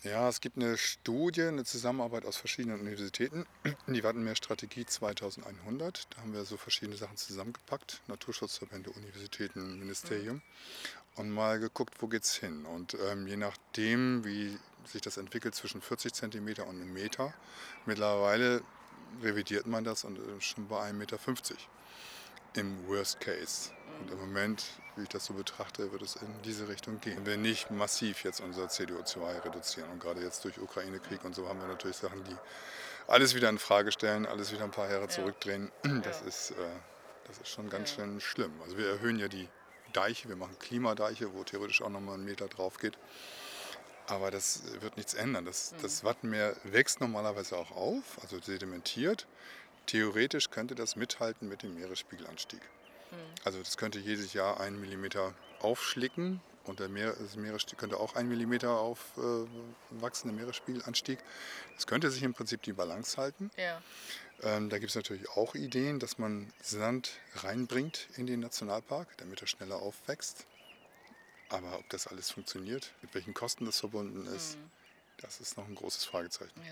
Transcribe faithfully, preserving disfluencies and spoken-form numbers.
Ja, es gibt eine Studie, eine Zusammenarbeit aus verschiedenen Universitäten, die Wattenmeerstrategie zweitausendeinhundert. Da haben wir so verschiedene Sachen zusammengepackt, Naturschutzverbände, Universitäten, Mhm. Ministerium, und mal geguckt, wo geht's hin. Und ähm, je nachdem, wie sich das entwickelt, zwischen vierzig Zentimeter und einem Meter, mittlerweile revidiert man das und äh, schon bei einem Meter fünfzig im Worst Case. Und im Mhm. Moment, wie ich das so betrachte, wird es in diese Richtung gehen. Wenn wir nicht massiv jetzt unser C O zwei reduzieren. Und gerade jetzt durch Ukraine-Krieg Mhm. und so haben wir natürlich Sachen, die alles wieder in Frage stellen, alles wieder ein paar Jahre Ja, zurückdrehen. Das ja, ist, äh, das ist schon ganz ja. schön schlimm. Also wir erhöhen ja die Deiche, wir machen Klimadeiche, wo theoretisch auch nochmal ein Meter drauf geht. Aber das wird nichts ändern. Das, Mhm. das Wattenmeer wächst normalerweise auch auf, also sedimentiert. Theoretisch könnte das mithalten mit dem Meeresspiegelanstieg. Mhm. Also das könnte jedes Jahr einen Millimeter aufschlicken und der Meer, das Meeresspiegel könnte auch einen Millimeter aufwachsen, der Meeresspiegelanstieg. Das könnte sich im Prinzip die Balance halten. Ja. Ähm, da gibt es natürlich auch Ideen, dass man Sand reinbringt in den Nationalpark, damit er schneller aufwächst. Aber ob das alles funktioniert, mit welchen Kosten das verbunden ist, Mhm. das ist noch ein großes Fragezeichen. Ja.